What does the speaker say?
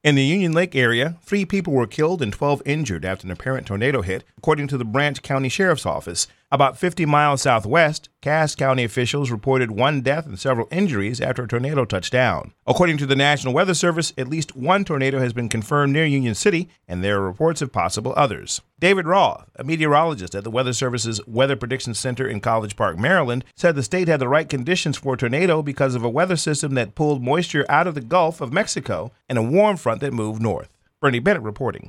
In the Union Lake area, 3 people were killed and 12 injured after an apparent tornado hit, according to the Branch County Sheriff's Office. About 50 miles southwest, Cass County officials reported 1 death and several injuries after a tornado touched down. According to the National Weather Service, at least 1 tornado has been confirmed near Union City, and there are reports of possible others. David Roth, a meteorologist at the Weather Service's Weather Prediction Center in College Park, Maryland, said the state had the right conditions for a tornado because of a weather system that pulled moisture out of the Gulf of Mexico and a warm front that moved north. Bernie Bennett reporting.